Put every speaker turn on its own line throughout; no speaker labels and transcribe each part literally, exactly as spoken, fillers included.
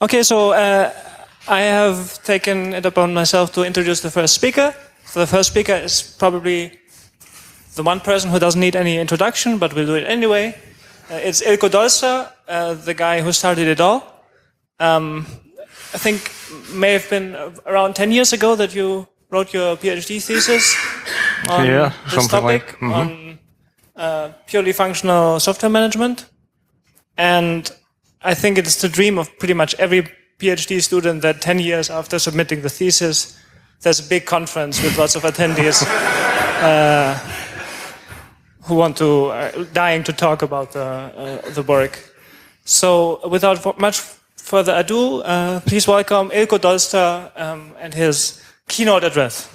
Okay, so uh, I have taken it upon myself to introduce the first speaker. So the first speaker is probably the one person who doesn't need any introduction, but we'll do it anyway. Uh, it's Ilko Dolster, uh, the guy who started it all. Um, I think may have been around ten years ago that you wrote your PhD thesis on
yeah,
this topic,
like, mm-hmm.
on uh, purely functional software management. And I think it's the dream of pretty much every PhD student that ten years after submitting the thesis, there's a big conference with lots of attendees uh, who want to, uh, dying to talk about the, uh, the work. So without much further ado, uh, please welcome Ilko Dolster um, and his keynote address.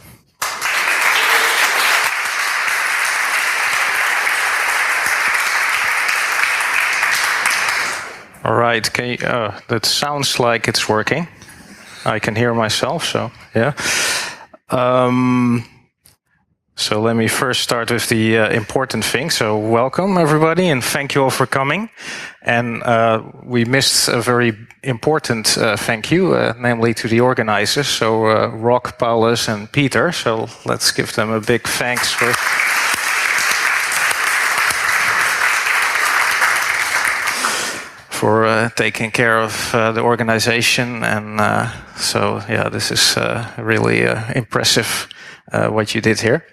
All right, can you, uh, that sounds like it's working. I can hear myself, so yeah. Um, so let me first start with the uh, important thing. So welcome everybody, and thank you all for coming. And uh, we missed a very important uh, thank you, uh, namely to the organizers. So uh, Rock, Paulus, and Peter. So let's give them a big thanks for. for uh, taking care of uh, the organization. And uh, so, yeah, this is uh, really uh, impressive uh, what you did here.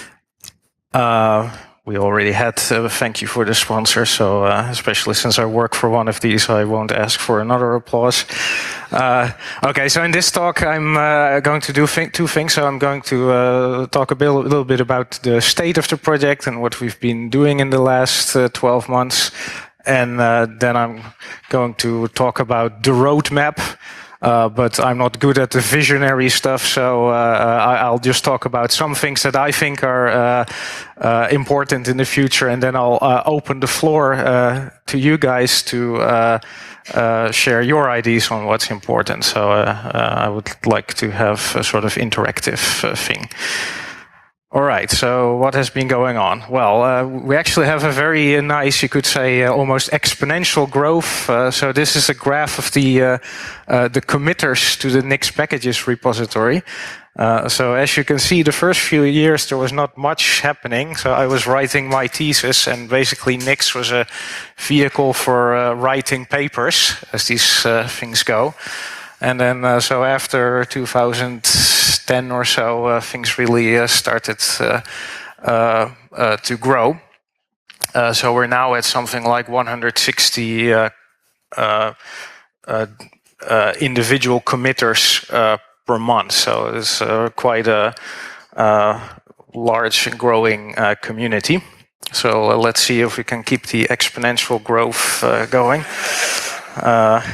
Uh, we already had a thank you for the sponsor, so uh, especially since I work for one of these, I won't ask for another applause. Uh, okay, so in this talk, I'm uh, going to do th two things. So I'm going to uh, talk a, bit, a little bit about the state of the project and what we've been doing in the last uh, twelve months. And uh, then I'm going to talk about the roadmap, uh, but I'm not good at the visionary stuff, so uh, I'll just talk about some things that I think are uh, uh, important in the future, and then I'll uh, open the floor uh, to you guys to uh, uh, share your ideas on what's important. So uh, uh, I would like to have a sort of interactive uh, thing. All right, so what has been going on? Well, uh, we actually have a very uh, nice, you could say, uh, almost exponential growth. Uh, so this is a graph of the uh, uh, the committers to the Nix packages repository. Uh, so as you can see, the first few years there was not much happening. So I was writing my thesis, and basically Nix was a vehicle for uh, writing papers, as these uh, things go. And then, uh, so after two thousand ten or so, uh, things really uh, started uh, uh, uh, to grow. Uh, so we're now at something like one hundred sixty uh, uh, uh, uh, individual committers uh, per month. So it's uh, quite a uh, large and growing uh, community. So uh, let's see if we can keep the exponential growth uh, going. Uh,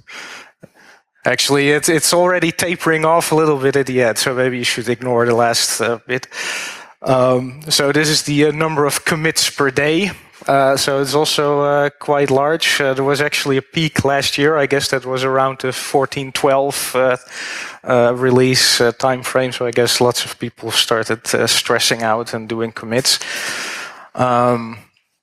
Actually, it's it's already tapering off a little bit at the end, so maybe you should ignore the last uh, bit. Um, so this is the uh, number of commits per day. Uh, so it's also uh, quite large. Uh, there was actually a peak last year. I guess that was around the fourteen twelve uh, uh, release uh, time frame. So I guess lots of people started uh, stressing out and doing commits. Um,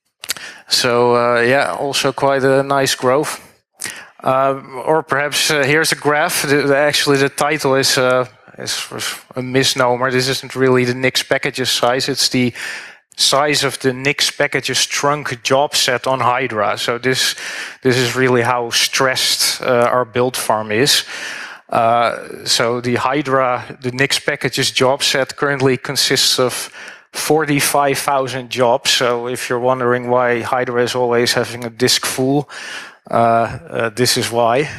so uh, yeah, also quite a nice growth. Uh, or perhaps uh, here's a graph. The, the, actually, the title is, uh, is a misnomer. This isn't really the Nix packages size. It's the size of the Nix packages trunk job set on Hydra. So this this is really how stressed uh, our build farm is. Uh, so the Hydra, the Nix packages job set currently consists of forty-five thousand jobs. So if you're wondering why Hydra is always having a disk full, Uh, uh, this is why.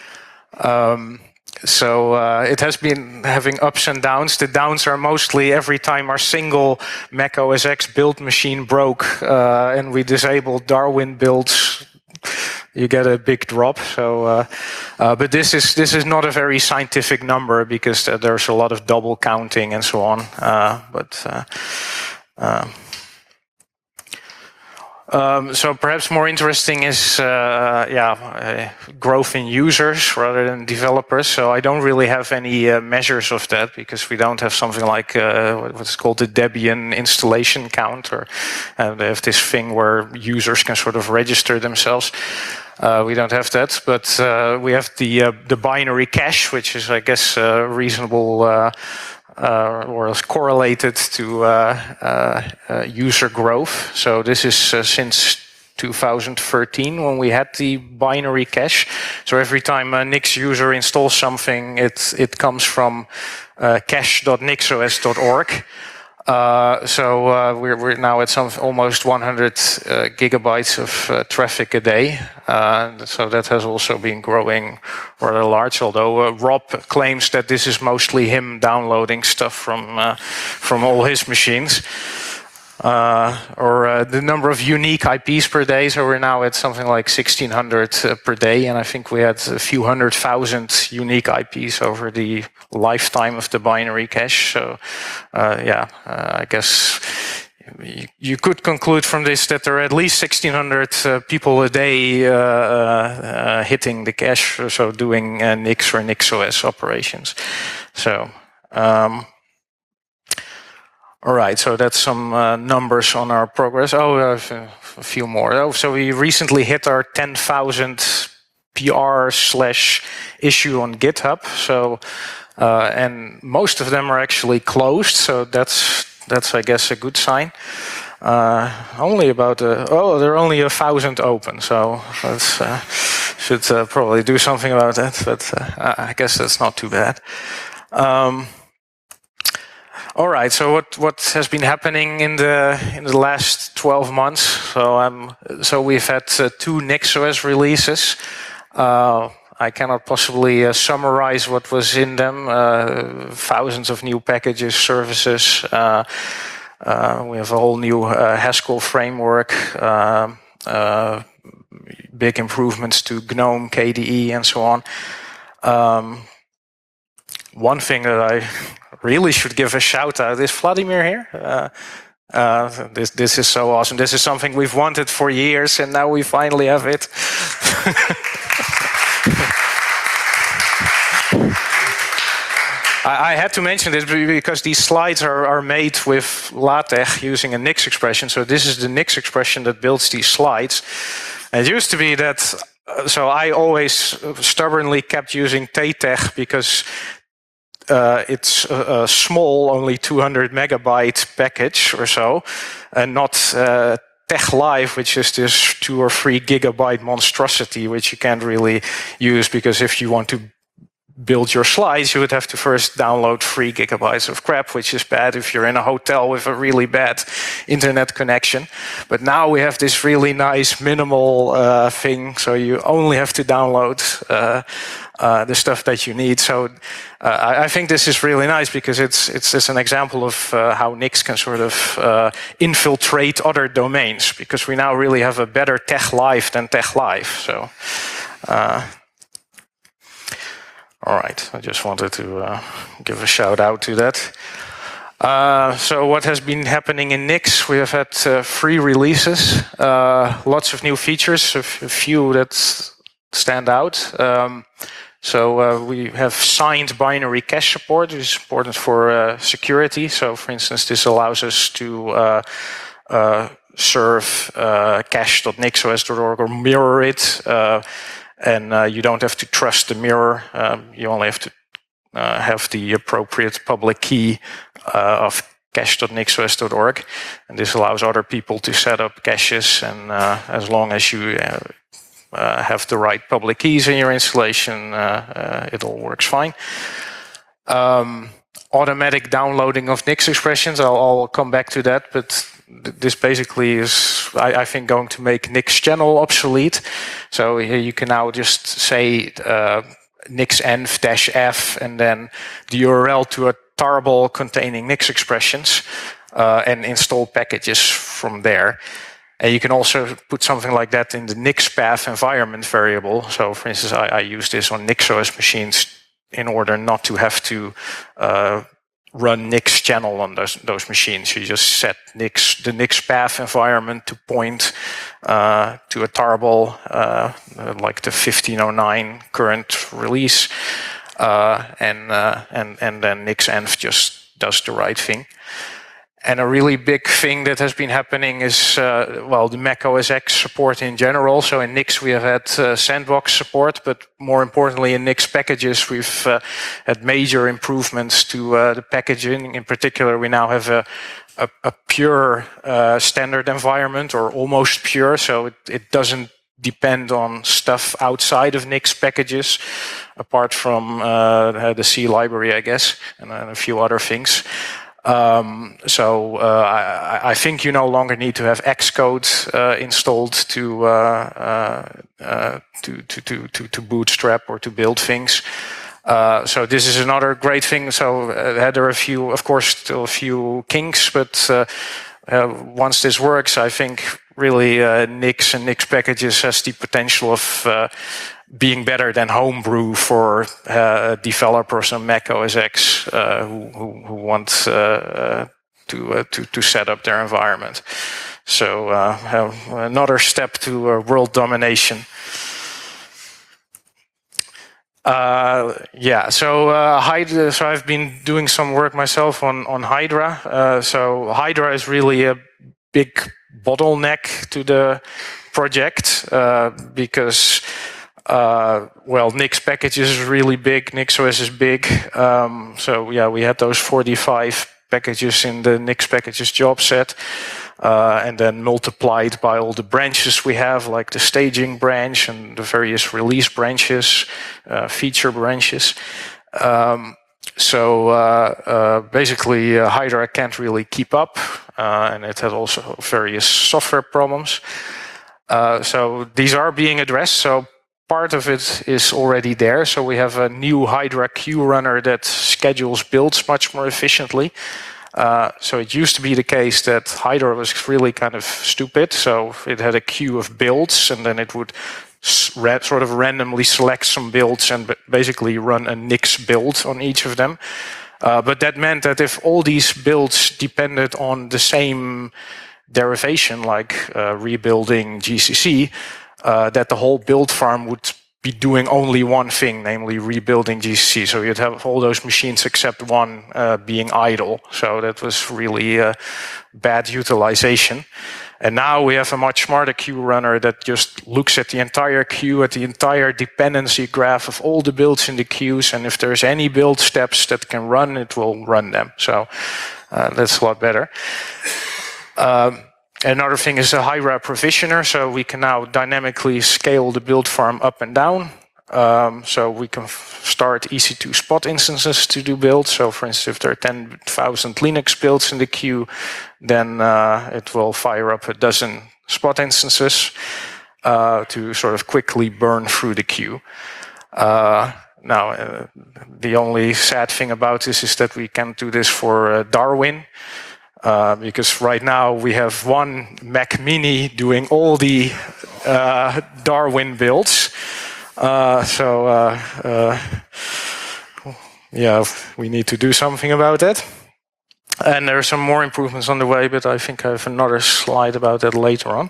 Um, so uh, it has been having ups and downs. The downs are mostly every time our single Mac O S X build machine broke uh, and we disabled Darwin builds, you get a big drop. So, uh, uh, but this is this is not a very scientific number because uh, there's a lot of double counting and so on. Uh, but uh, uh, Um, so perhaps more interesting is, uh, yeah, uh, growth in users rather than developers. So I don't really have any uh, measures of that because we don't have something like uh, what's called the Debian installation count, or uh, they have this thing where users can sort of register themselves. Uh, we don't have that, but uh, we have the uh, the binary cache, which is, I guess, uh, reasonable. Uh, Uh, or is correlated to uh, uh, uh, user growth. So this is uh, since two thousand thirteen when we had the binary cache. So every time a Nix user installs something, it it comes from uh, cache dot nixos dot org. Uh, so uh, we're we're now at some almost one hundred uh, gigabytes of uh, traffic a day. Uh, so that has also been growing rather large. Although uh, Rob claims that this is mostly him downloading stuff from uh, from all his machines. Uh, or uh, the number of unique I Ps per day. So we're now at something like sixteen hundred uh, per day, and I think we had a few hundred thousand unique I Ps over the lifetime of the binary cache. So, uh, yeah, uh, I guess you, you could conclude from this that there are at least sixteen hundred uh, people a day uh, uh, hitting the cache, so doing uh, Nix or NixOS operations. So. Um, All right, so that's some uh, numbers on our progress. Oh, uh, a few more. Oh, so we recently hit our ten thousand P R slash issue on GitHub. So, uh, and most of them are actually closed. So that's that's I guess a good sign. Uh, only about uh, oh, there are only a thousand open. So that's uh, should uh, probably do something about that. But uh, I guess that's not too bad. Um, All right. So what what has been happening in the in the last twelve months? So um so we've had uh, two NixOS releases. Uh, I cannot possibly uh, summarize what was in them. Uh, thousands of new packages, services. Uh, uh, we have a whole new uh, Haskell framework. Uh, uh, big improvements to GNOME, K D E, and so on. Um, one thing that I really should give a shout out is Vladimir here. Uh, uh, this this is so awesome. This is something we've wanted for years, and now we finally have it. I, I had to mention this because these slides are, are made with LaTeX using a Nix expression. So this is the Nix expression that builds these slides. And it used to be that. Uh, so I always stubbornly kept using TaTeX because. Uh, it's a, a small, only two hundred megabyte package or so, and not uh, TeXLive, which is this two or three gigabyte monstrosity, which you can't really use because if you want to build your slides, you would have to first download three gigabytes of crap, which is bad if you're in a hotel with a really bad internet connection. But now we have this really nice minimal uh, thing, so you only have to download uh, uh, the stuff that you need. So uh, I, I think this is really nice because it's it's, it's an example of uh, how Nix can sort of uh, infiltrate other domains, because we now really have a better TeXLive than TeXLive. So. Uh, All right, I just wanted to uh, give a shout out to that. Uh, so what has been happening in Nix? We have had uh, three releases, uh, lots of new features, a, a few that stand out. Um, so uh, we have signed binary cache support, which is important for uh, security. So for instance, this allows us to uh, uh, serve uh, cache dot nixos dot org or mirror it. Uh, And uh, you don't have to trust the mirror. Um, you only have to uh, have the appropriate public key uh, of cache dot nixos dot org. And this allows other people to set up caches. And uh, as long as you uh, uh, have the right public keys in your installation, uh, uh, it all works fine. Um, automatic downloading of Nix expressions. I'll, I'll come back to that, but this basically is, I, I think, going to make Nix-Channel obsolete. So here you can now just say uh, nixenv-f and then the U R L to a tarball containing Nix expressions uh, and install packages from there. And you can also put something like that in the NixPath environment variable. So for instance, I, I use this on NixOS machines in order not to have to uh, run Nix channel on those those machines. You just set Nix the Nix path environment to point uh, to a tarball uh, like the fifteen oh nine current release, uh, and uh, and and then Nix-env just does the right thing. And a really big thing that has been happening is, uh, well, the Mac O S X support in general. So in Nix we have had uh, sandbox support, but more importantly in Nix packages we've uh, had major improvements to uh, the packaging. In particular, we now have a, a, a pure uh, standard environment, or almost pure, so it, it doesn't depend on stuff outside of Nix packages, apart from uh, the C library, I guess, and a few other things. Um, so uh, I, I think you no longer need to have Xcode uh, installed to, uh, uh, uh, to, to, to, to, to bootstrap or to build things. Uh, so this is another great thing. So uh, there are a few, of course, still a few kinks, but uh, uh, once this works, I think really uh, Nix and Nix packages has the potential of uh, being better than Homebrew for uh, developers on Mac O S X uh, who, who, who want uh, uh, to, uh, to to set up their environment. So uh, another step to uh, world domination. Uh, yeah, so uh, Hydra. So I've been doing some work myself on on Hydra. Uh, so Hydra is really a big bottleneck to the project uh, because. Uh, well, Nix packages is really big. NixOS is big. Um, so yeah, we had those forty-five packages in the Nix packages job set, uh, and then multiplied by all the branches we have, like the staging branch and the various release branches, uh, feature branches. Um, so uh, uh, basically, uh, Hydra can't really keep up, uh, and it has also various software problems. Uh, so these are being addressed. So part of it is already there. So we have a new Hydra queue runner that schedules builds much more efficiently. Uh, so it used to be the case that Hydra was really kind of stupid. So it had a queue of builds, and then it would sort of randomly select some builds and basically run a Nix build on each of them. Uh, but that meant that if all these builds depended on the same derivation, like uh, rebuilding G C C, Uh, that the whole build farm would be doing only one thing, namely rebuilding G C C. So you'd have all those machines except one uh, being idle. So that was really uh, bad utilization. And now we have a much smarter queue runner that just looks at the entire queue, at the entire dependency graph of all the builds in the queues. And if there's any build steps that can run, it will run them. So uh, that's a lot better. Um, Another thing is a Hydra provisioner, so we can now dynamically scale the build farm up and down. Um, so we can start E C two spot instances to do builds. So for instance, if there are ten thousand Linux builds in the queue, then uh, it will fire up a dozen spot instances uh, to sort of quickly burn through the queue. Uh, now, uh, the only sad thing about this is that we can't do this for uh, Darwin. Uh, because right now we have one Mac Mini doing all the uh, Darwin builds. Uh, so, uh, uh, yeah, we need to do something about that. And there are some more improvements on the way, but I think I have another slide about that later on.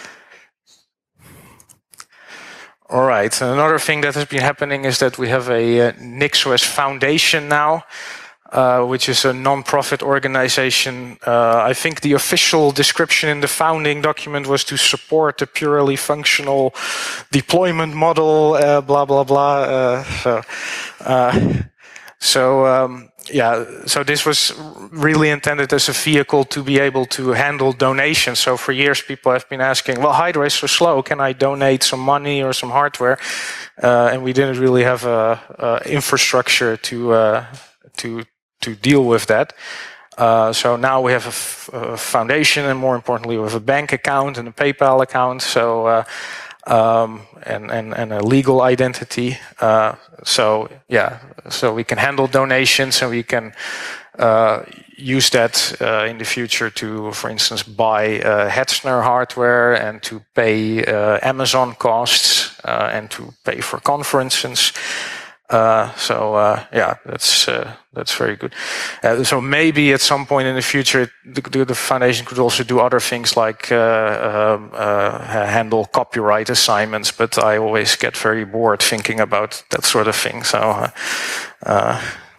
All right, another thing that has been happening is that we have a uh, NixOS Foundation now. Uh, which is a non-profit organization. Uh, I think the official description in the founding document was to support a purely functional deployment model, uh, blah, blah, blah. Uh, so, uh, so um, yeah, so this was really intended as a vehicle to be able to handle donations. So for years, people have been asking, well, Hydra is so slow, can I donate some money or some hardware? Uh, and we didn't really have a, a infrastructure to, uh, to, to deal with that. Uh, so now we have a, f a foundation, and more importantly, we have a bank account and a PayPal account. So uh, um, and, and and a legal identity. Uh, so yeah, so we can handle donations, and we can uh, use that uh, in the future to, for instance, buy uh, Hetzner hardware and to pay uh, Amazon costs uh, and to pay for conferences. Uh, so uh, yeah, that's uh, that's very good. Uh, so maybe at some point in the future, the, the foundation could also do other things like uh, uh, uh, handle copyright assignments. But I always get very bored thinking about that sort of thing. So, uh, uh,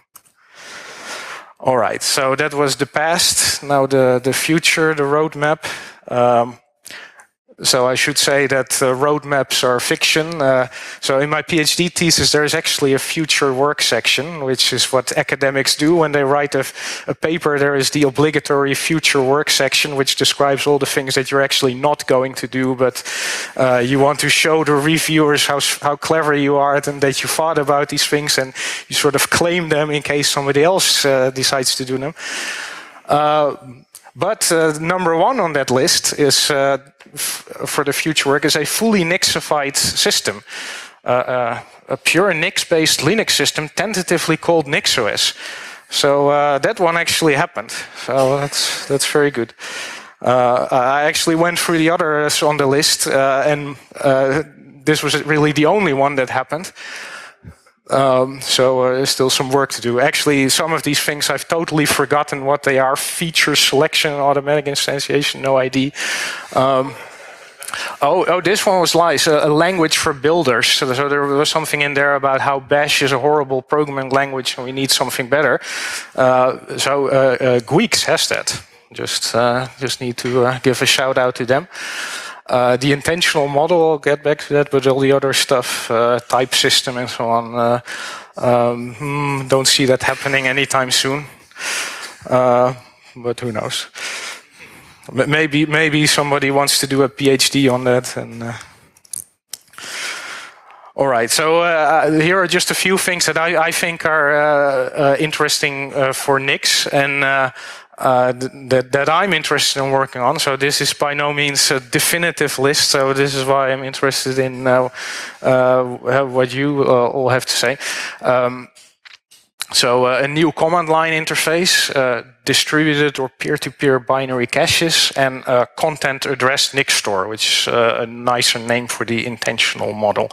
all right. So that was the past. Now the the future, the roadmap. Um, So I should say that uh, roadmaps are fiction. Uh, so in my PhD thesis, there is actually a future work section, which is what academics do when they write a, a paper. There is the obligatory future work section, which describes all the things that you're actually not going to do, but uh, you want to show the reviewers how, how clever you are and that you thought about these things, and you sort of claim them in case somebody else uh, decides to do them. Uh, But uh, number one on that list is uh, for the future work is a fully Nixified system, uh, uh, a pure Nix-based Linux system, tentatively called NixOS. So uh, that one actually happened. So that's that's very good. Uh, I actually went through the others on the list, uh, and uh, this was really the only one that happened. Um, so uh, there's still some work to do. Actually, some of these things I've totally forgotten what they are. Feature selection, automatic instantiation, no I D. Um, oh, oh, this one was nice. A, a language for builders. So, so there was something in there about how Bash is a horrible programming language and we need something better. Uh, so uh, uh, Guix has that. Just, uh, just need to uh, give a shout out to them. Uh, the intentional model, I'll get back to that, but all the other stuff, uh, type system and so on, uh, um, hmm, don't see that happening anytime soon. Uh, but who knows? Maybe maybe somebody wants to do a PhD on that. And uh... all right, so uh, here are just a few things that I, I think are uh, uh, interesting uh, for Nix, and uh, Uh, that, that I'm interested in working on. So this is by no means a definitive list. So this is why I'm interested in uh, uh, what you uh, all have to say. Um, so uh, a new command line interface, uh, distributed or peer-to-peer binary caches, and uh, content address Nix store, which is uh, a nicer name for the intentional model.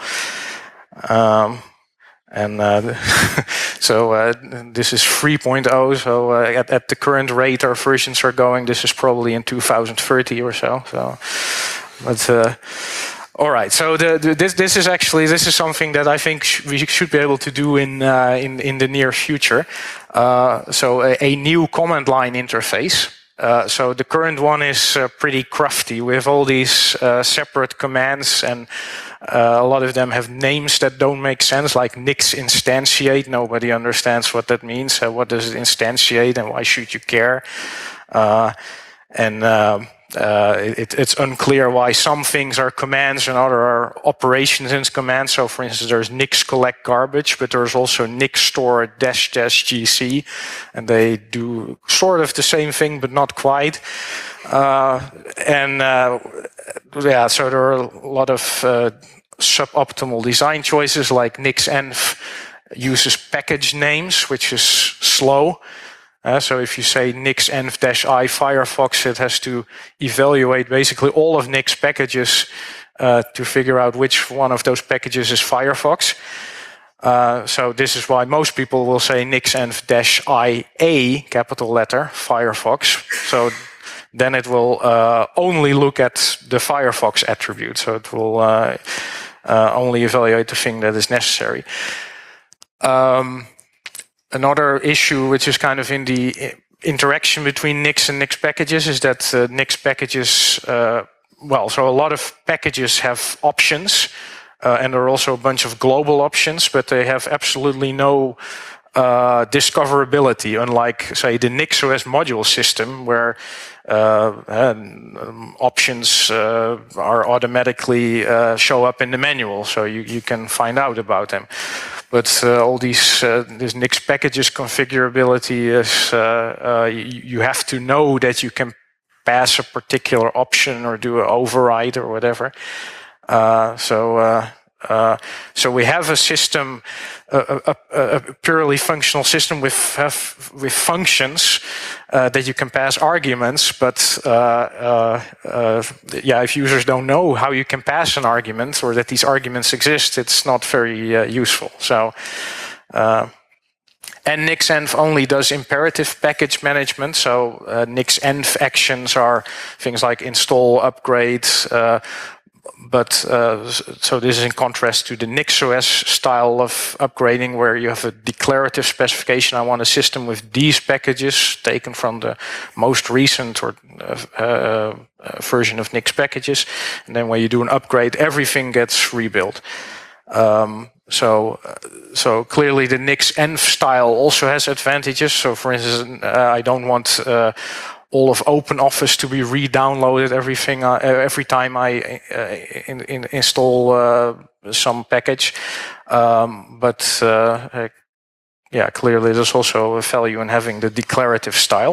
Um, And uh, so uh, this is three point oh, so uh, at, at the current rate our versions are going, this is probably in two thousand thirty or so. So, but uh, all right. So the, the, this this is actually this is something that I think sh we should be able to do in uh, in in the near future. Uh, so a, a new command line interface. Uh, so the current one is uh, pretty crafty with all these uh, separate commands, and uh, a lot of them have names that don't make sense, like Nix instantiate. Nobody understands what that means. Uh, what does it instantiate, and why should you care? Uh, and uh, uh, it, it's unclear why some things are commands and other are operations in commands. So, for instance, there's Nix collect garbage, but there's also Nix store dash dash gc, and they do sort of the same thing, but not quite. Uh, and uh, yeah, so there are a lot of uh, suboptimal design choices, like Nixenv uses package names, which is slow. Uh, so if you say nixenv-i Firefox, it has to evaluate basically all of Nix packages uh, to figure out which one of those packages is Firefox. Uh, so this is why most people will say nixenv-i-a, capital letter, Firefox. So then it will uh, only look at the Firefox attribute. So it will uh, uh, only evaluate the thing that is necessary. Um, Another issue, which is kind of in the interaction between Nix and Nix packages, is that uh, Nix packages, uh, well, so a lot of packages have options, uh, and there are also a bunch of global options, but they have absolutely no uh, discoverability, unlike, say, the NixOS module system, where uh, um, options uh, are automatically uh, show up in the manual, so you, you can find out about them. But uh, all these uh, this Nix packages configurability is uh, uh, you, you have to know that you can pass a particular option or do an override or whatever. Uh, so uh, uh, so we have a system, a, a, a purely functional system with have, with functions uh, that you can pass arguments. But uh, uh, uh, yeah, if users don't know how you can pass an argument or that these arguments exist, it's not very uh, useful. So Uh, and nixenv only does imperative package management. So uh, nixenv actions are things like install, upgrade. Uh, but uh, so this is in contrast to the NixOS style of upgrading, where you have a declarative specification. I want a system with these packages taken from the most recent or uh, uh, version of Nix packages, and then when you do an upgrade, everything gets rebuilt. Um, so, uh, so clearly the nixenv style also has advantages. So, for instance, uh, I don't want uh, all of OpenOffice to be re-downloaded everything uh, every time I uh, in, in install uh, some package. Um, but uh, uh, yeah, clearly there's also a value in having the declarative style.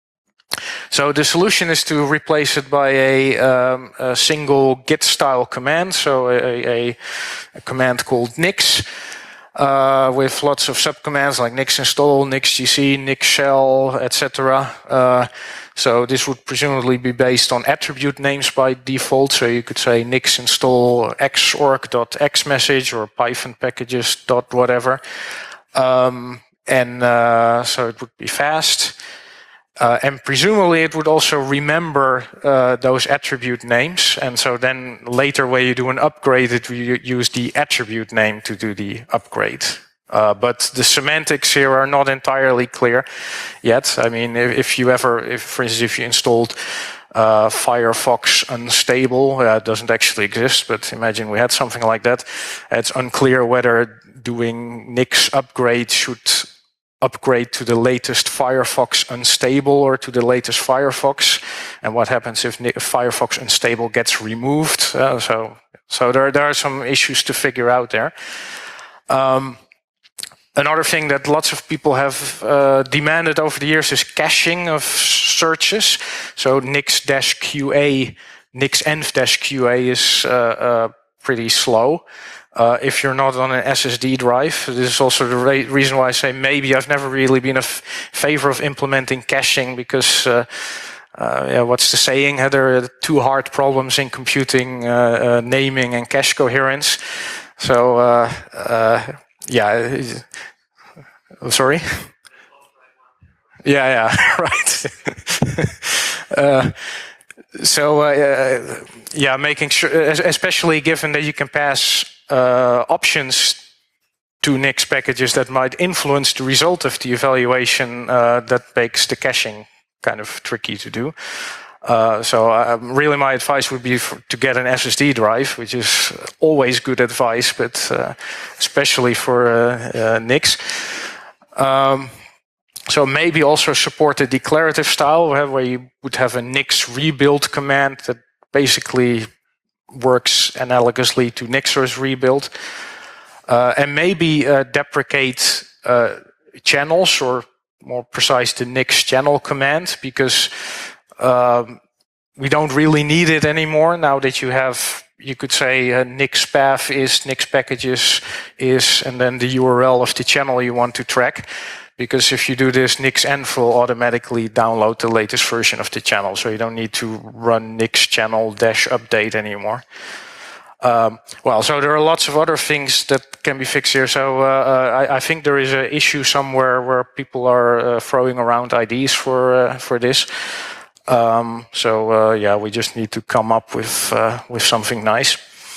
So the solution is to replace it by a, um, a single Git style command, so a, a, a command called nix, uh, with lots of subcommands like nix install, nixgc, nix shell, et cetera. Uh, so this would presumably be based on attribute names by default. So you could say nix install xorg.xmessage or python packages dot whatever, um, and uh, so it would be fast. Uh, and presumably it would also remember uh, those attribute names. And so then later when you do an upgrade, it will use the attribute name to do the upgrade. Uh, but the semantics here are not entirely clear yet. I mean, if, if you ever, if, for instance, if you installed uh, Firefox unstable, uh, it doesn't actually exist, but imagine we had something like that. It's unclear whether doing Nix upgrade should upgrade to the latest Firefox unstable or to the latest Firefox, and what happens if Firefox unstable gets removed. Uh, so, so there, there are some issues to figure out there. Um, another thing that lots of people have uh, demanded over the years is caching of searches. So nix-Q A, nixenv-Q A is uh, uh, pretty slow. Uh, if you're not on an S S D drive. This is also the re reason why I say maybe I've never really been a f favor of implementing caching, because uh, uh, yeah, what's the saying? Uh, there are two hard problems in computing, uh, uh, naming and cache coherence. So uh, uh, yeah, uh, sorry. Yeah, yeah, right. uh, so uh, yeah, making sure, especially given that you can pass Uh, options to Nix packages that might influence the result of the evaluation, uh, that makes the caching kind of tricky to do. Uh, so uh, really my advice would be for, to get an S S D drive, which is always good advice, but uh, especially for uh, uh, Nix. Um, so maybe also support a declarative style where you would have a Nix rebuild command that basically works analogously to NixOS rebuild, uh, and maybe uh, deprecate uh, channels, or more precise, the Nix channel command, because um, we don't really need it anymore now that you have, you could say uh, Nix path is, Nix packages is, and then the U R L of the channel you want to track. Because if you do this, nixenv will automatically download the latest version of the channel, so you don't need to run nix channel dash update anymore. Um, well, so there are lots of other things that can be fixed here. So uh, I, I think there is an issue somewhere where people are uh, throwing around ideas for uh, for this. Um, so uh, yeah, we just need to come up with uh, with something nice.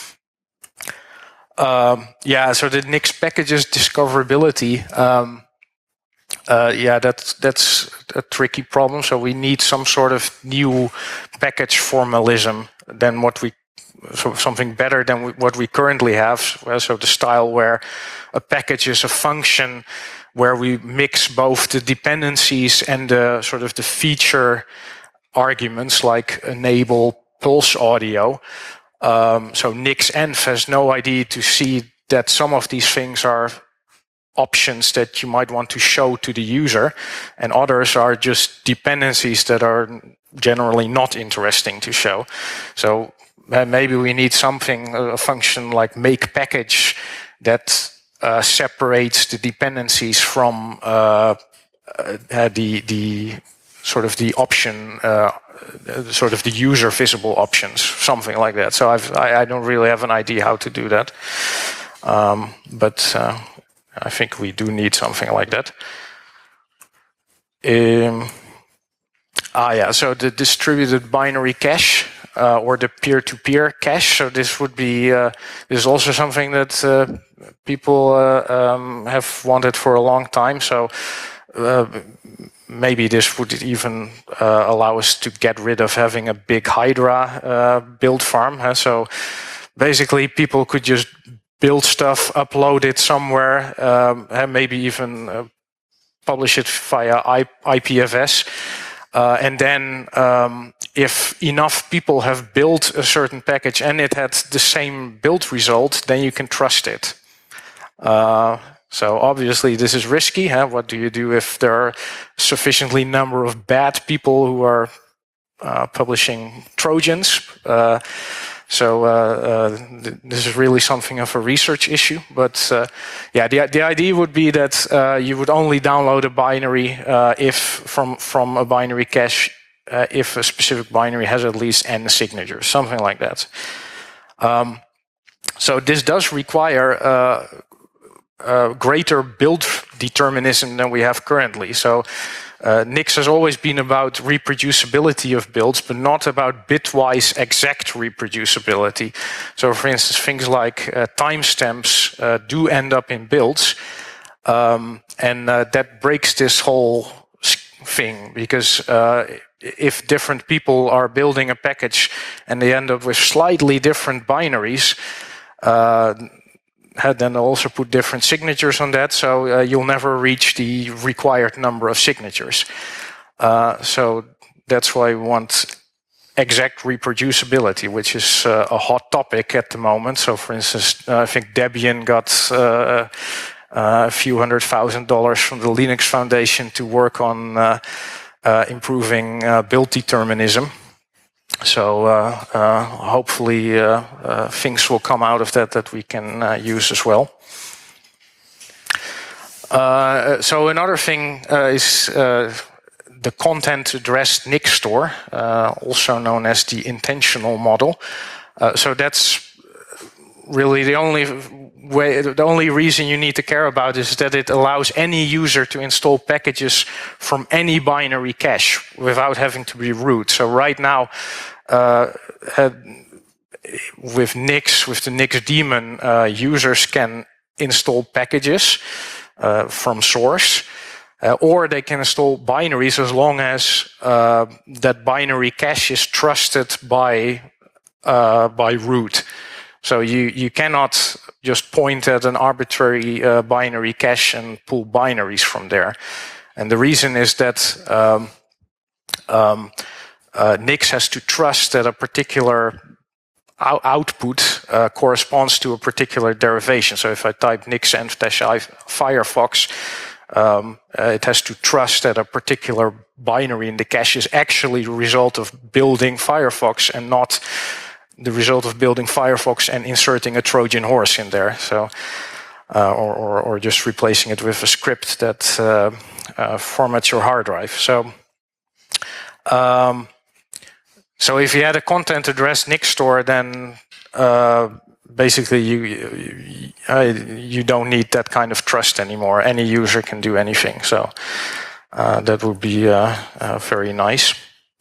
Um, yeah, so the Nix packages discoverability. Um, Uh, yeah, that's that's a tricky problem. So we need some sort of new package formalism than what we, so something better than we, what we currently have. So the style where a package is a function where we mix both the dependencies and the sort of the feature arguments, like enable pulse audio. Um, so nixenv has no idea to see that some of these things are options that you might want to show to the user, and others are just dependencies that are generally not interesting to show. So uh, maybe we need something, a function like make package, that uh, separates the dependencies from uh, uh, the the sort of the option, uh, sort of the user visible options, something like that. So I've, I, I don't really have an idea how to do that, um, but. Uh, I think we do need something like that. Um, ah, yeah, so the distributed binary cache uh, or the peer-to-peer cache. So this would be, uh, this is also something that uh, people uh, um, have wanted for a long time. So uh, maybe this would even uh, allow us to get rid of having a big Hydra uh, build farm. Huh? So basically people could just build stuff, upload it somewhere, um, and maybe even uh, publish it via I P F S. Uh, and then um, if enough people have built a certain package and it had the same build result, then you can trust it. Uh, so obviously this is risky. Huh? What do you do if there are sufficiently number of bad people who are uh, publishing Trojans? Uh, So uh, uh, th this is really something of a research issue. But uh, yeah, the the idea would be that uh, you would only download a binary uh, if from from a binary cache uh, if a specific binary has at least n signatures, something like that. Um, so this does require uh, uh, greater build determinism than we have currently. So. Uh, Nix has always been about reproducibility of builds, but not about bitwise exact reproducibility. So, for instance, things like uh, timestamps uh, do end up in builds, um, and uh, that breaks this whole thing, because uh, if different people are building a package and they end up with slightly different binaries, uh, had then also put different signatures on that, so uh, you'll never reach the required number of signatures. Uh, so that's why we want exact reproducibility, which is uh, a hot topic at the moment. So for instance, uh, I think Debian got uh, uh, a few hundred thousand dollars from the Linux Foundation to work on uh, uh, improving uh, build determinism. So uh, uh, hopefully uh, uh, things will come out of that that we can uh, use as well. Uh, so another thing uh, is uh, the content-addressed Nix store, uh, also known as the intentional model. Uh, so that's really the only way, the only reason you need to care about is that it allows any user to install packages from any binary cache without having to be root. So right now, uh, with Nix, with the Nix daemon, uh, users can install packages uh, from source, uh, or they can install binaries as long as uh, that binary cache is trusted by uh, by root. So you, you cannot just point at an arbitrary uh, binary cache and pull binaries from there. And the reason is that um, um, uh, Nix has to trust that a particular out output uh, corresponds to a particular derivation. So if I type nix-env Firefox, um, uh, it has to trust that a particular binary in the cache is actually the result of building Firefox and not the result of building Firefox and inserting a Trojan horse in there, so uh, or, or, or just replacing it with a script that uh, uh, formats your hard drive. So, um, so if you had a content-addressed Nix store, then uh, basically you you, uh, you don't need that kind of trust anymore. Any user can do anything. So uh, that would be uh, uh, very nice.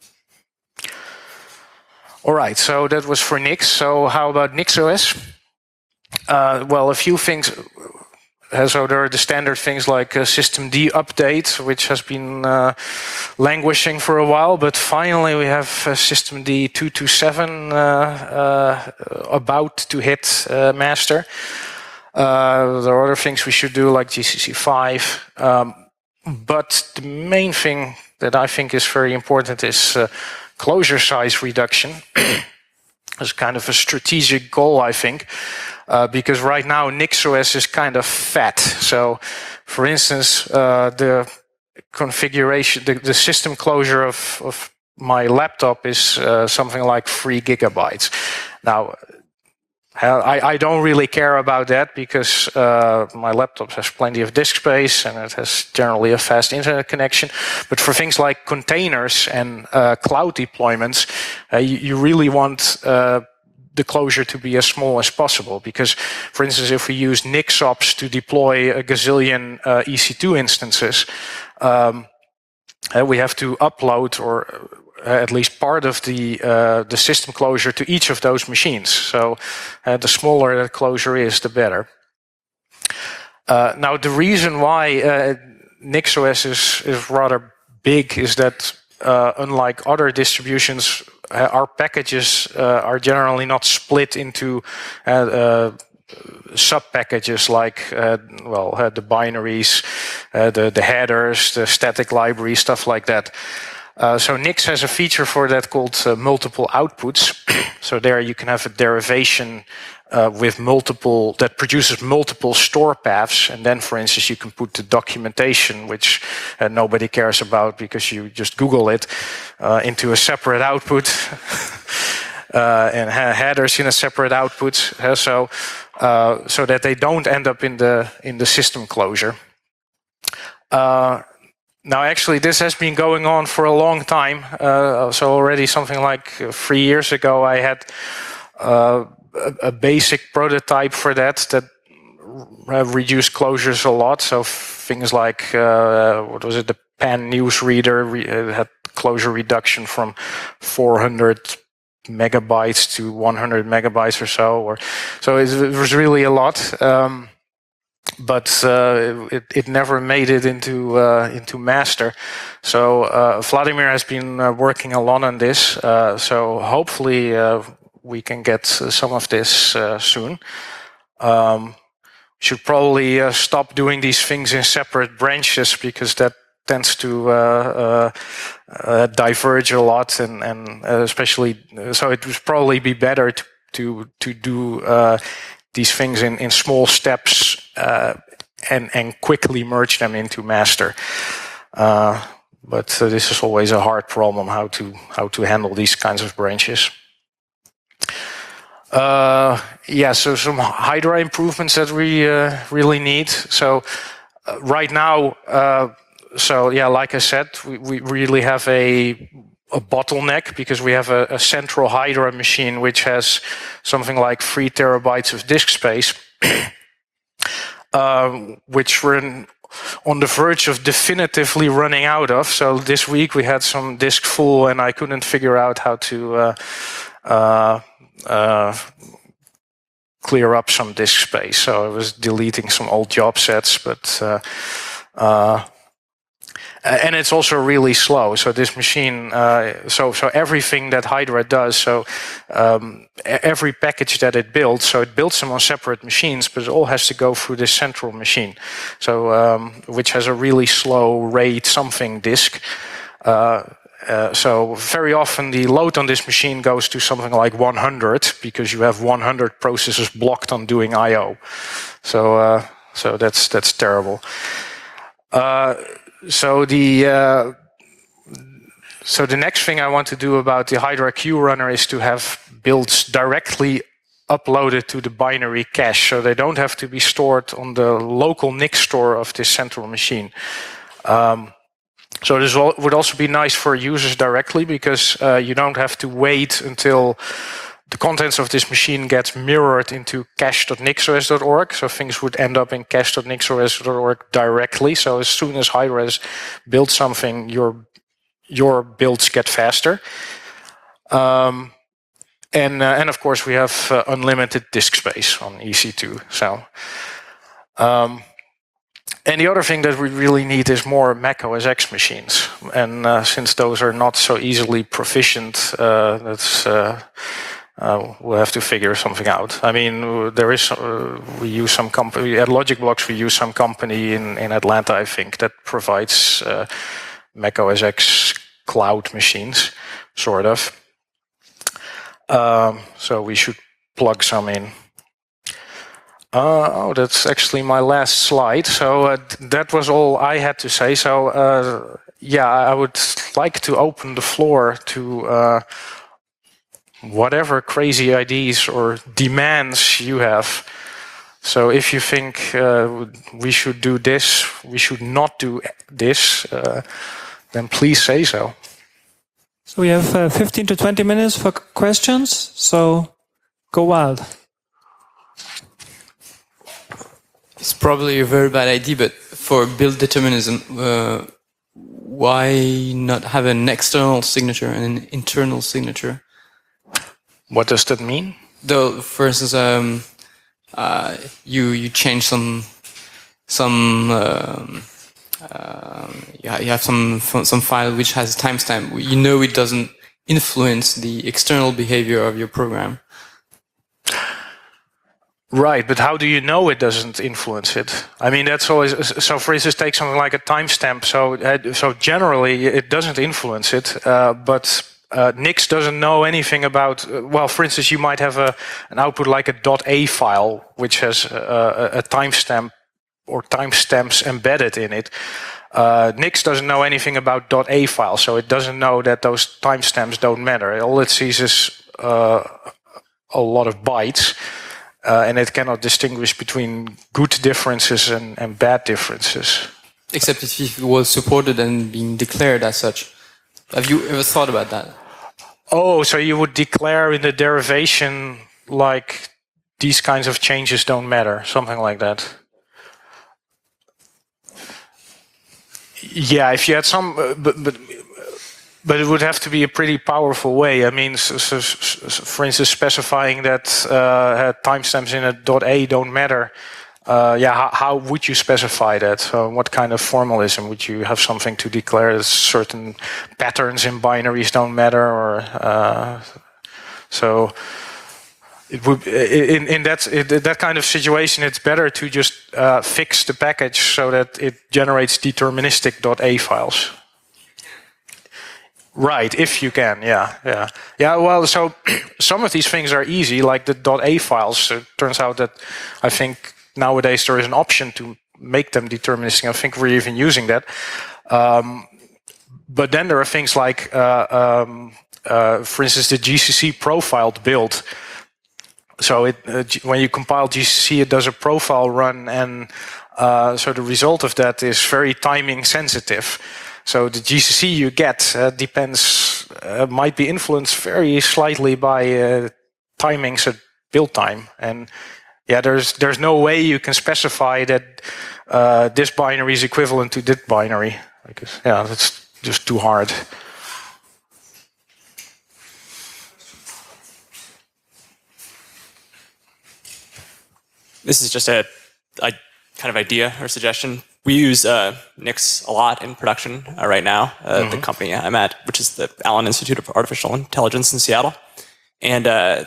All right, so that was for Nix. So how about NixOS? Uh, well, a few things. Uh, so there are the standard things like uh, systemd update, which has been uh, languishing for a while, but finally we have uh, systemd two two seven uh, uh, about to hit uh, master. Uh, there are other things we should do like G C C five, um, but the main thing that I think is very important is uh, closure size reduction. It's kind of a strategic goal, I think, uh, because right now NixOS is kind of fat. So, for instance, uh, the configuration, the, the system closure of, of my laptop is uh, something like three gigabytes. Now, I, I don't really care about that because uh, my laptop has plenty of disk space and it has generally a fast internet connection. But for things like containers and uh, cloud deployments, uh, you, you really want uh,
the closure to be as small as possible. Because, for instance, if we use Nixops to deploy a gazillion uh, E C two instances, um, uh, we have to upload or uh, at least part of the uh, the system closure to each of those machines. So uh, the smaller that closure is, the better. Uh, now, the reason why uh, NixOS is, is rather big is that uh, unlike other distributions, uh, our packages uh, are generally not split into uh, uh, sub-packages like, uh, well, uh, the binaries, uh, the, the headers, the static library, stuff like that. Uh, so Nix has a feature for that called uh, multiple outputs. So there you can have a derivation uh, with multiple, that produces multiple store paths. And then, for instance, you can put the documentation, which uh, nobody cares about because you just Google it, uh, into a separate output. uh, and ha headers in a separate output. Uh, so, uh, so that they don't end up in the, in the system closure. Uh, Now, actually, this has been going on for a long time. Uh, so already something like three years ago, I had uh, a, a basic prototype for that that reduced closures a lot. So things like, uh, what was it, the Pan newsreader re had closure reduction from four hundred megabytes to one hundred megabytes or so. Or so it, it was really a lot. Um, But uh, it, it never made it into uh, into master. So uh, Vladimir has been uh, working a lot on this. Uh, so hopefully uh, we can get some of this uh, soon. Um, should probably uh, stop doing these things in separate branches because that tends to uh, uh, uh, diverge a lot, and and uh, especially so it would probably be better to to to do. Uh, these things in, in small steps uh, and, and quickly merge them into master. Uh, but uh, this is always a hard problem, how to, how to handle these kinds of branches. Uh, yeah, so some Hydra improvements that we uh, really need. So uh, right now, uh, so yeah, like I said, we, we really have a a bottleneck because we have a, a central Hydra machine which has something like three terabytes of disk space, uh, which we're in, on the verge of definitively running out of. So this week we had some disk full and I couldn't figure out how to uh, uh, uh, clear up some disk space. So I was deleting some old job sets, but uh, uh, and it's also really slow. So this machine, uh, so so everything that Hydra does, so um, every package that it builds, so it builds them on separate machines, but it all has to go through this central machine, so um, which has a really slow RAID something disk. Uh, uh, so very often the load on this machine goes to something like one hundred because you have one hundred processes blocked on doing I O. So uh, so that's that's terrible. Uh, So the uh, so the next thing I want to do about the Hydra Q runner is to have builds directly uploaded to the binary cache, so they don't have to be stored on the local Nix store of this central machine. Um, so this would also be nice for users directly because uh, you don't have to wait until the contents of this machine gets mirrored into cache dot nixos dot org, so things would end up in cache dot nixos dot org directly. So as soon as Hydra has built something, your your builds get faster. Um, and uh, and of course we have uh, unlimited disk space on E C two. So um, and the other thing that we really need is more Mac O S X machines. And uh, since those are not so easily proficient, uh, that's uh, Uh, we'll have to figure something out. I mean, there is, uh, we use some company, at LogicBlocks we use some company in, in Atlanta, I think, that provides uh, Mac O S X cloud machines, sort of. Um, so we should plug some in. Uh, oh, that's actually my last slide. So uh, that was all I had to say. So uh, yeah, I would like to open the floor to uh, whatever crazy ideas or demands you have. So if you think uh, we should do this, we should not do this, uh, then please say so.
So we have uh, fifteen to twenty minutes for questions. So go wild.
It's probably a very bad idea, but for build determinism, uh, why not have an external signature and an internal signature?
What does that mean?
Though, for instance, um, uh, you you change some some um, uh, yeah, you have some some file which has a timestamp. You know it doesn't influence the external behavior of your program.
Right, but how do you know it doesn't influence it? I mean, that's always so. For instance, take something like a timestamp. So, uh, so generally, it doesn't influence it. Uh, but uh, Nix doesn't know anything about. Uh, well, for instance, you might have a an output like a .a file, which has a, a, a timestamp or timestamps embedded in it. Uh, Nix doesn't know anything about .a file, so it doesn't know that those timestamps don't matter. All it sees is uh, a lot of bytes. Uh, and it cannot distinguish between good differences and, and bad differences.
Except if it was supported and being declared as such. Have you ever thought about that?
Oh, so you would declare in the derivation like these kinds of changes don't matter, something like that. Yeah, if you had some, uh, but, but But it would have to be a pretty powerful way. I mean, so, so, so for instance, specifying that uh, timestamps in a .a don't matter. Uh, yeah, how, how would you specify that? So what kind of formalism would you have something to declare that certain patterns in binaries don't matter? Or uh, so it would in in that in that kind of situation, it's better to just uh, fix the package so that it generates deterministic .a files. Right, if you can, yeah, yeah, yeah. Well, so some of these things are easy, like the .a files. So it turns out that I think nowadays there is an option to make them deterministic. I think we're even using that. Um, but then there are things like, uh, um, uh, for instance, the G C C profiled build. So it, uh, when you compile G C C, it does a profile run, and uh, so the result of that is very timing sensitive. So the G C C you get uh, depends, uh, might be influenced very slightly by uh, timings at build time, and yeah, there's there's no way you can specify that uh, this binary is equivalent to that binary, because yeah, that's just too hard.
This is just a, a kind of idea or suggestion. We use uh, Nix a lot in production uh, right now, uh, mm-hmm. the company I'm at, which is the Allen Institute of Artificial Intelligence in Seattle. And uh,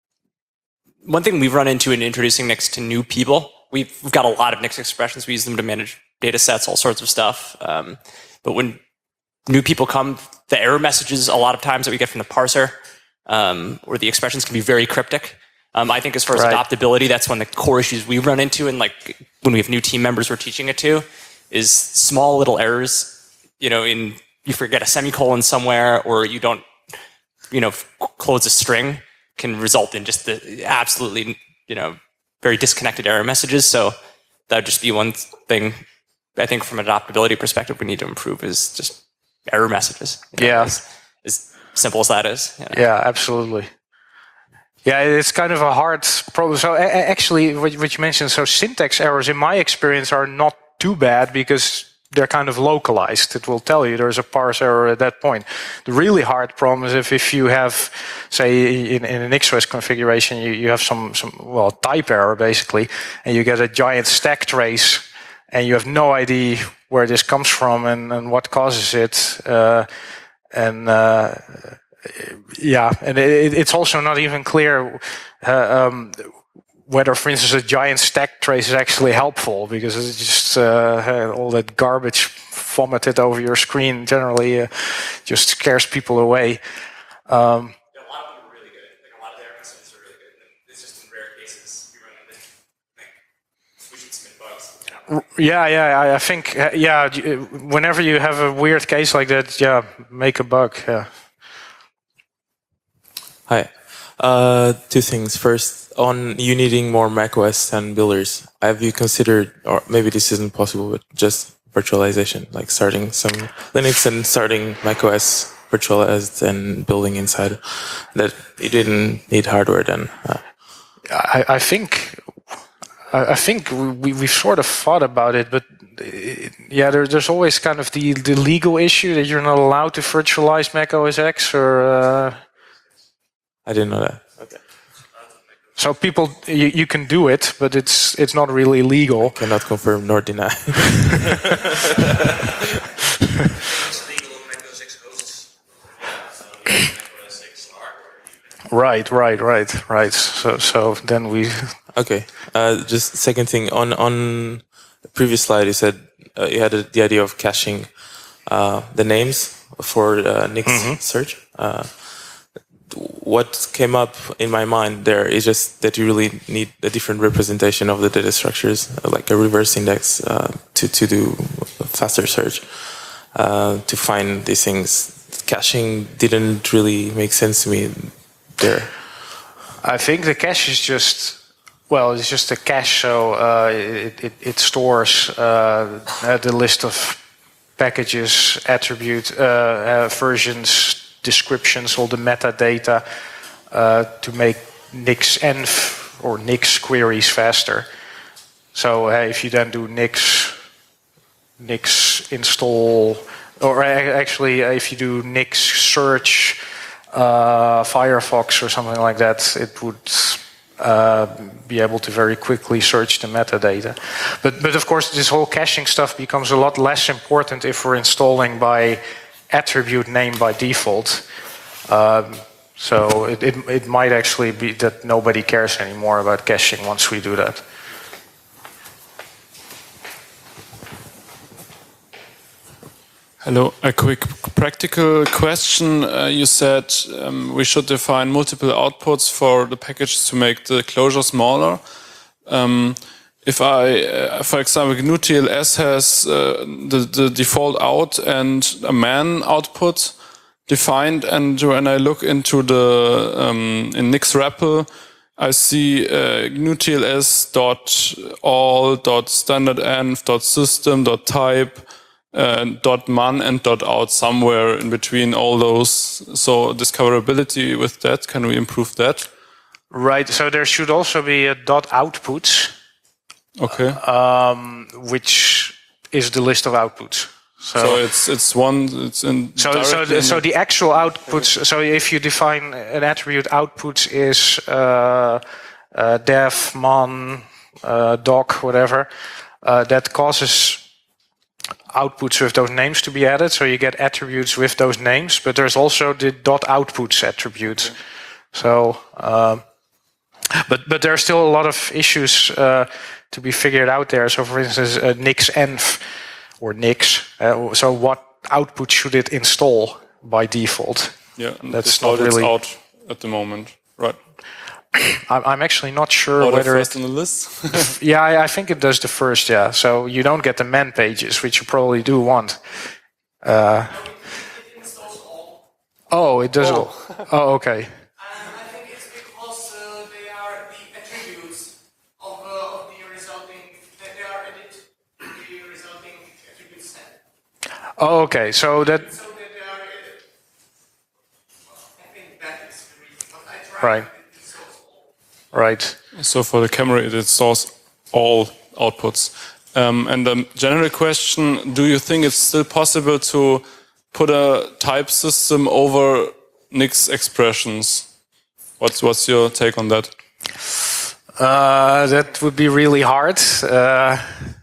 one thing we've run into in introducing Nix to new people, we've, we've got a lot of Nix expressions. We use them to manage data sets, all sorts of stuff. Um, but when new people come, the error messages a lot of times that we get from the parser, um, or the expressions can be very cryptic. Um, I think as far as right. adoptability, that's one of the core issues we run into, and like when we have new team members we're teaching it to, is small little errors. You know, in you forget a semicolon somewhere, or you don't, you know, close a string, can result in just the absolutely, you know, very disconnected error messages. So that would just be one thing I think from an adoptability perspective we need to improve, is just error messages. You know,
yeah,
as, as simple as that is. You know?
Yeah, absolutely. Yeah, it's kind of a hard problem. So actually, what you mentioned, so syntax errors, in my experience, are not too bad because they're kind of localized. It will tell you there's a parse error at that point. The really hard problem is if, if you have, say, in, in an X O S configuration, you, you have some, some, well, type error, basically, and you get a giant stack trace, and you have no idea where this comes from and, and what causes it. Uh, and... Uh, Yeah, and it, it's also not even clear uh, um, whether, for instance, a giant stack trace is actually helpful, because it's just uh, all that garbage vomited over your screen generally uh, just scares people away. Um,
yeah, a lot of them are really good. Like a lot of their messages are really good. And it's just in rare cases we run into like we should submit bugs.
Yeah, yeah, I, I think uh, yeah. Whenever you have a weird case like that, yeah, make a bug. Yeah.
Hi. Uh, two things. First, on you needing more macOS and builders, have you considered, or maybe this isn't possible, but just virtualization, like starting some Linux and starting macOS virtualized and building inside, that you didn't need hardware then? Uh,
I, I think I, I think we we've sort of thought about it, but it, yeah, there, there's always kind of the the legal issue that you're not allowed to virtualize Mac O S X, or uh,
I didn't know that. Okay.
So people, you, you can do it, but it's it's not really legal.
Cannot confirm nor deny.
Right, right, right, right. So, so then we.
Okay. Uh, just second thing on on the previous slide, you said uh, you had a, the idea of caching uh, the names for uh, Nix
Mm-hmm.
search. Uh, what came up in my mind there is just that you really need a different representation of the data structures, uh, like a reverse index uh, to to do a faster search uh, to find these things. Caching didn't really make sense to me there.
I think the cache is just, well, it's just a cache, so uh, it, it, it stores uh, the list of packages, attribute uh, uh, versions, descriptions, all the metadata uh, to make nixenv or Nix queries faster. So uh, if you then do Nix, Nix install, or actually if you do Nix search uh, Firefox or something like that, it would uh, be able to very quickly search the metadata. But, but of course, this whole caching stuff becomes a lot less important if we're installing by attribute name by default. Um, so it, it, it might actually be that nobody cares anymore about caching once we do that.
Hello, a quick practical question. Uh, you said um, we should define multiple outputs for the package to make the closure smaller. Um, if I, uh, for example, G N U T L S has uh, the, the default out and a man output defined, and when I look into the um, in Nix R E P L, I see uh, G N U T L S dot all dot standardenv dot system dot type uh, dot man and dot out somewhere in between all those. So discoverability with that, can we improve that?
Right. So there should also be a dot outputs.
Okay.
Um, which is the list of outputs. So,
so it's it's one. It's in.
So so the, so the actual outputs. So if you define an attribute, outputs is uh, uh, dev, man, uh, doc, whatever. Uh, that causes outputs with those names to be added. So you get attributes with those names. But there's also the dot outputs attribute. Okay. So, uh, but but there are still a lot of issues uh, to be figured out there. So, for instance, uh, nixenv or Nix. Uh, so, what output should it install by default?
Yeah, and
that's not really
out at the moment, right?
I'm, I'm actually not sure
or
whether
the first
it.
on the list.
Yeah, I, I think it does the first. Yeah, so you don't get the man pages, which you probably do want. Uh, oh, it does. Oh, oh okay. Oh, okay. So that. So that they are, uh, I think that is the reason. I tried right. Right.
So for the camera, it installs all outputs. Um, and the general question: do you think it's still possible to put a type system over Nix expressions? What's what's your take on that?
Uh, that would be really hard. Uh,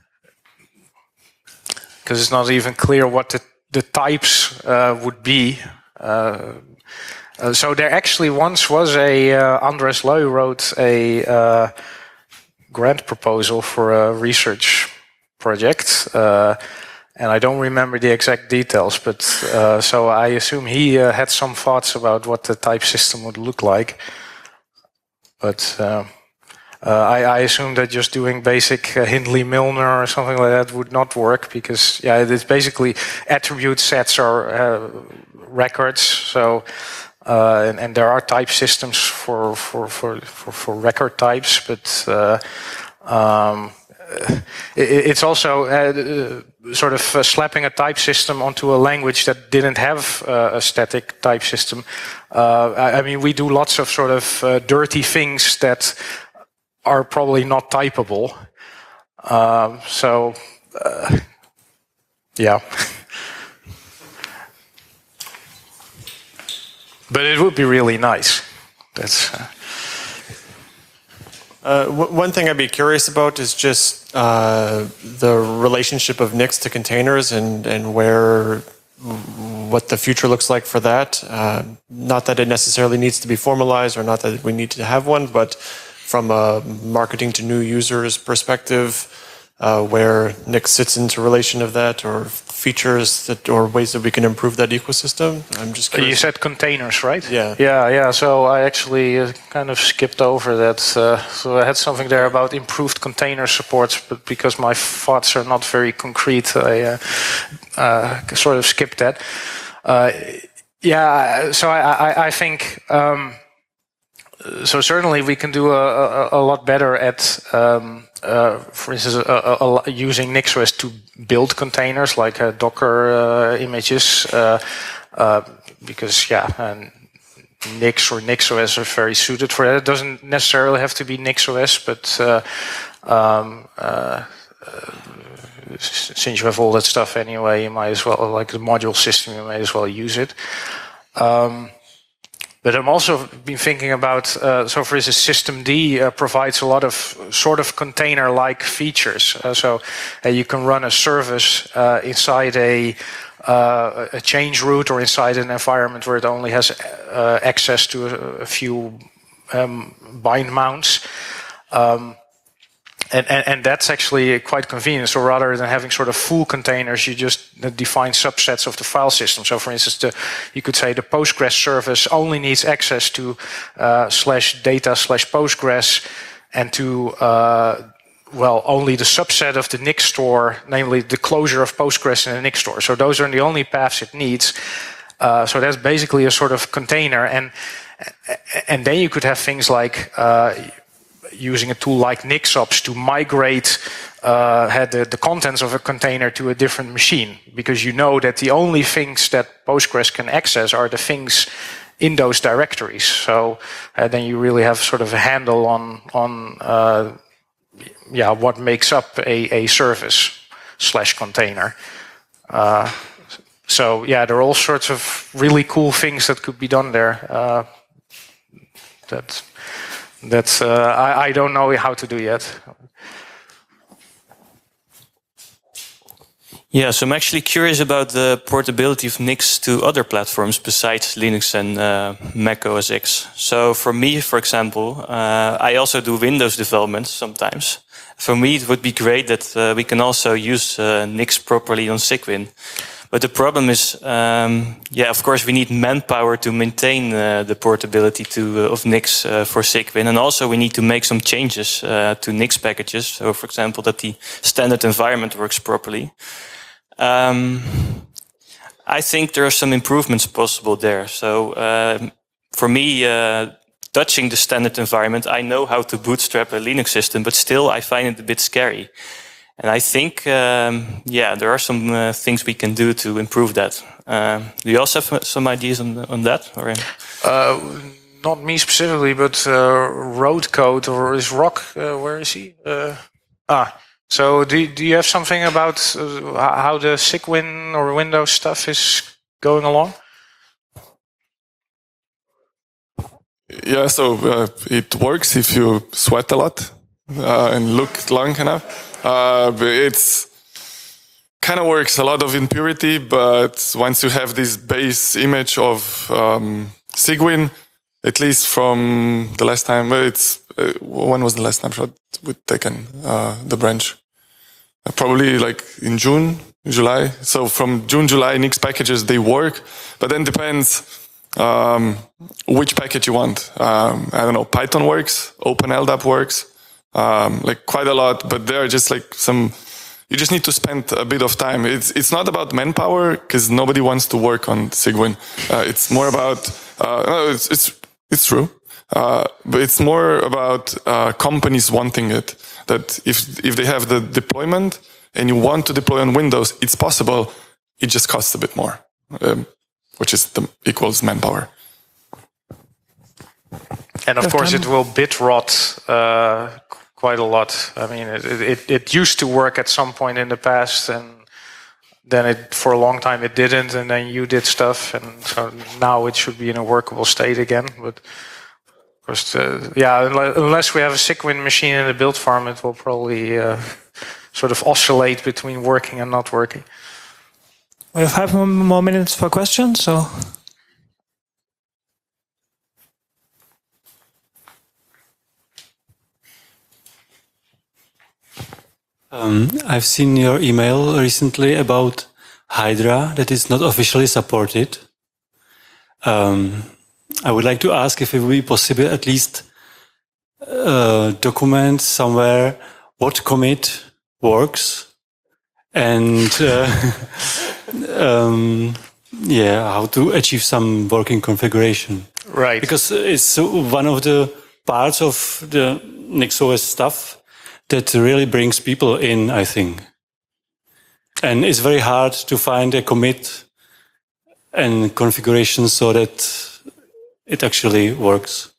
Because it's not even clear what the, the types uh, would be. Uh, uh, so there actually once was a, uh, Andres Leu wrote a uh, grant proposal for a research project. Uh, and I don't remember the exact details, but uh, so I assume he uh, had some thoughts about what the type system would look like. But uh, Uh, I, I assume that just doing basic uh, Hindley-Milner or something like that would not work, because yeah, it's basically attribute sets are uh, records. So uh, and, and there are type systems for for for for, for record types, but uh, um, it, it's also uh, sort of uh, slapping a type system onto a language that didn't have uh, a static type system. Uh, I, I mean, we do lots of sort of uh, dirty things that. are probably not typable. Um, so, uh, yeah. But it would be really nice. That's. Uh,
Uh, w- one thing I'd be curious about is just uh, the relationship of Nix to containers and, and where, what the future looks like for that. Uh, not that it necessarily needs to be formalized or not that we need to have one, but from a marketing to new users perspective, uh, where Nix sits into relation of that, or features that, or ways that we can improve that ecosystem. I'm just curious.
You said containers, right?
Yeah.
Yeah, yeah. So I actually uh, kind of skipped over that. Uh, so I had something there about improved container supports, but because my thoughts are not very concrete, I uh, uh, sort of skipped that. Uh, yeah. So I, I, I think. Um, So certainly we can do a, a, a lot better at, um, uh, for instance, a, a, a, using NixOS to build containers like uh, Docker uh, images, uh, uh, because yeah, and Nix or NixOS are very suited for that. It doesn't necessarily have to be NixOS, but uh, um, uh, uh, since you have all that stuff anyway, you might as well, like the module system, you may as well use it. Um, But I'm also been thinking about, uh, so for instance, systemd uh, provides a lot of sort of container-like features. Uh, so uh, you can run a service uh, inside a, uh, a change route or inside an environment where it only has uh, access to a, a few um, bind mounts. Um, And, and, and that's actually quite convenient. So rather than having sort of full containers, you just define subsets of the file system. So for instance, the, you could say the Postgres service only needs access to uh, slash data slash Postgres and to, uh, well, only the subset of the Nix store, namely the closure of Postgres in the Nix store. So those are the only paths it needs. Uh, so that's basically a sort of container. And, and then you could have things like, uh, using a tool like NixOps to migrate uh, the, the contents of a container to a different machine, because you know that the only things that Postgres can access are the things in those directories. So uh, then you really have sort of a handle on on uh, yeah what makes up a, a service slash container. Uh, so yeah, there are all sorts of really cool things that could be done there. Uh, that. That's, uh, I, I don't know how to do yet.
Yeah, so I'm actually curious about the portability of Nix to other platforms besides Linux and uh, Mac O S X. So for me, for example, uh, I also do Windows development sometimes. For me, it would be great that uh, we can also use uh, Nix properly on Cygwin. But the problem is, um, yeah, of course, we need manpower to maintain uh, the portability to, uh, of Nix uh, for Cygwin. And also we need to make some changes uh, to Nix packages. So, for example, that the standard environment works properly. Um, I think there are some improvements possible there. So, uh, for me, uh, touching the standard environment, I know how to bootstrap a Linux system, but still I find it a bit scary. And I think, um, yeah, there are some uh, things we can do to improve that. Uh, do you also have some ideas on on that? Or?
Uh, not me specifically, but uh, Roadcode, or is Rock? Uh, where is he? Uh, ah, so do do you have something about uh, how the Cygwin or Windows stuff is going along?
Yeah, so uh, it works if you sweat a lot uh, and look long enough. Uh, it's kind of works, a lot of impurity, but once you have this base image of um, Cygwin, at least from the last time, it's uh, when was the last snapshot we'd taken uh, the branch? Uh, probably like in June, July. So from June, July, Nix packages, they work, but then depends um, which package you want. Um, I don't know, Python works, OpenLDAP works. Um, like quite a lot, but there are just like some, you just need to spend a bit of time. It's it's not about manpower, because nobody wants to work on Cygwin. Uh, it's more about, uh, no, it's, it's, it's true. Uh, but it's more about, uh, companies wanting it. That if, if they have the deployment and you want to deploy on Windows, it's possible. It just costs a bit more, um, which is the equals manpower.
And of course, it will bit rot uh, quite a lot. I mean, it, it, it used to work at some point in the past, and then it, for a long time it didn't, and then you did stuff, and so now it should be in a workable state again. But of course, uh, yeah, unless we have a Cygwin machine in the build farm, it will probably uh, sort of oscillate between working and not working.
We have five more minutes for questions, so.
Um, I've seen your email recently about Hydra that is not officially supported. Um, I would like to ask if it would be possible at least uh, document somewhere what commit works and uh, um, yeah, how to achieve some working configuration.
Right.
Because it's one of the parts of the NixOS stuff that really brings people in, I think. And it's very hard to find a commit and configuration so that it actually works.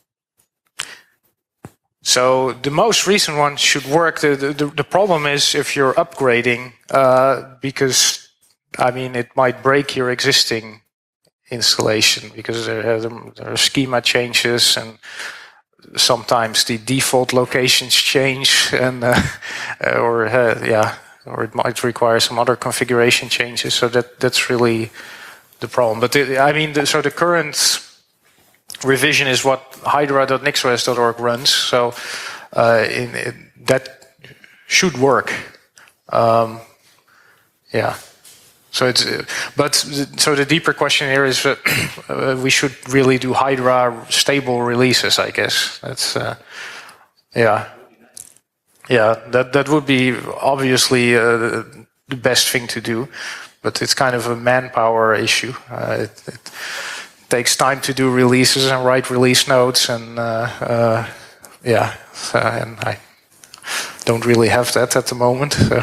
So the most recent one should work. The, the, the problem is if you're upgrading, uh, because, I mean, it might break your existing installation because there are, there are schema changes, and sometimes the default locations change, and uh, or uh, yeah, or it might require some other configuration changes. So that that's really the problem. But the, I mean, the, so the current revision is what hydra dot nixos dot org runs. So uh, in, in, that should work. Um, yeah. So it's, uh, but so the deeper question here is, uh, uh, we should really do Hydra stable releases, I guess. That's, uh, yeah, yeah. That that would be obviously uh, the best thing to do, but it's kind of a manpower issue. Uh, it, it takes time to do releases and write release notes, and uh, uh, yeah, so, and I don't really have that at the moment. So.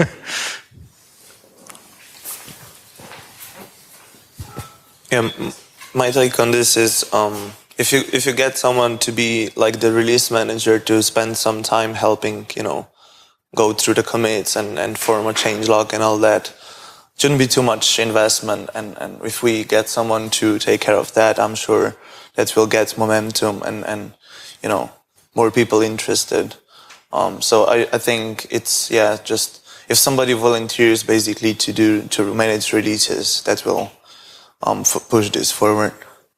Yeah, my take on this is um, if you if you get someone to be like the release manager to spend some time helping, you know, go through the commits and, and form a changelog and all that, shouldn't be too much investment. And, and if we get someone to take care of that, I'm sure that will get momentum and, and you know, more people interested. Um, so I, I think it's, yeah, just if somebody volunteers basically to do to manage releases, that will Um, f push this forward.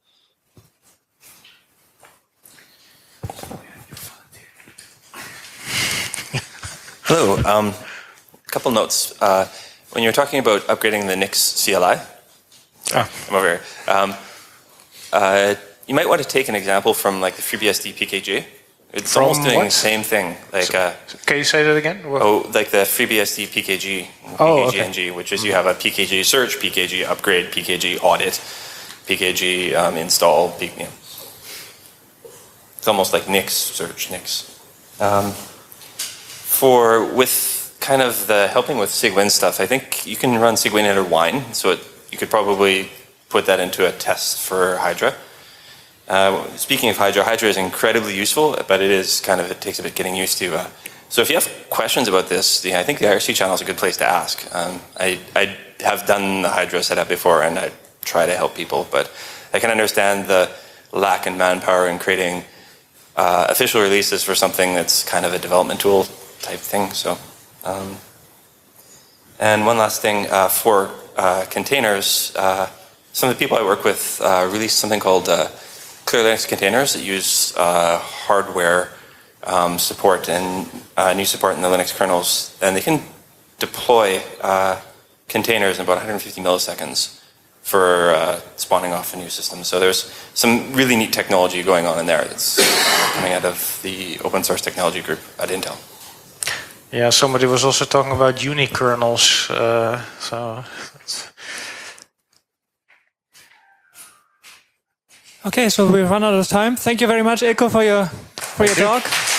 Hello. Um, a couple notes. Uh, when you're talking about upgrading the Nix C L I,
ah.
I'm over here. Um, uh, you might want to take an example from like the FreeBSD P K G. It's
from
almost doing
what?
the same thing. Like,
so,
uh,
can you say that again? What?
Oh, like the FreeBSD P K G,
oh,
P K G N G,
okay.
which is you have a P K G search, P K G upgrade, P K G audit, P K G um, install. P you know. It's almost like Nix search, Nix. Um, for with kind of the helping with Cygwin stuff, I think you can run Cygwin under Wine, so it, you could probably put that into a test for Hydra. Uh, speaking of Hydra, Hydra is incredibly useful, but it is kind of, it takes a bit getting used to. Uh, so if you have questions about this, yeah, I think the I R C channel is a good place to ask. Um, I, I have done the Hydra setup before, and I try to help people, but I can understand the lack in manpower in creating uh, official releases for something that's kind of a development tool type thing. So, um, and one last thing uh, for uh, containers, uh, some of the people I work with uh, released something called uh, Clear Linux containers that use uh, hardware um, support and uh, new support in the Linux kernels, and they can deploy uh, containers in about one hundred fifty milliseconds for uh, spawning off a new system. So there's some really neat technology going on in there that's uh, coming out of the open source technology group at Intel.
Yeah, somebody was also talking about unikernels. Uh, so.
Okay, so we've run out of time. Thank you very much, Ilko, for your for Thank your you. talk.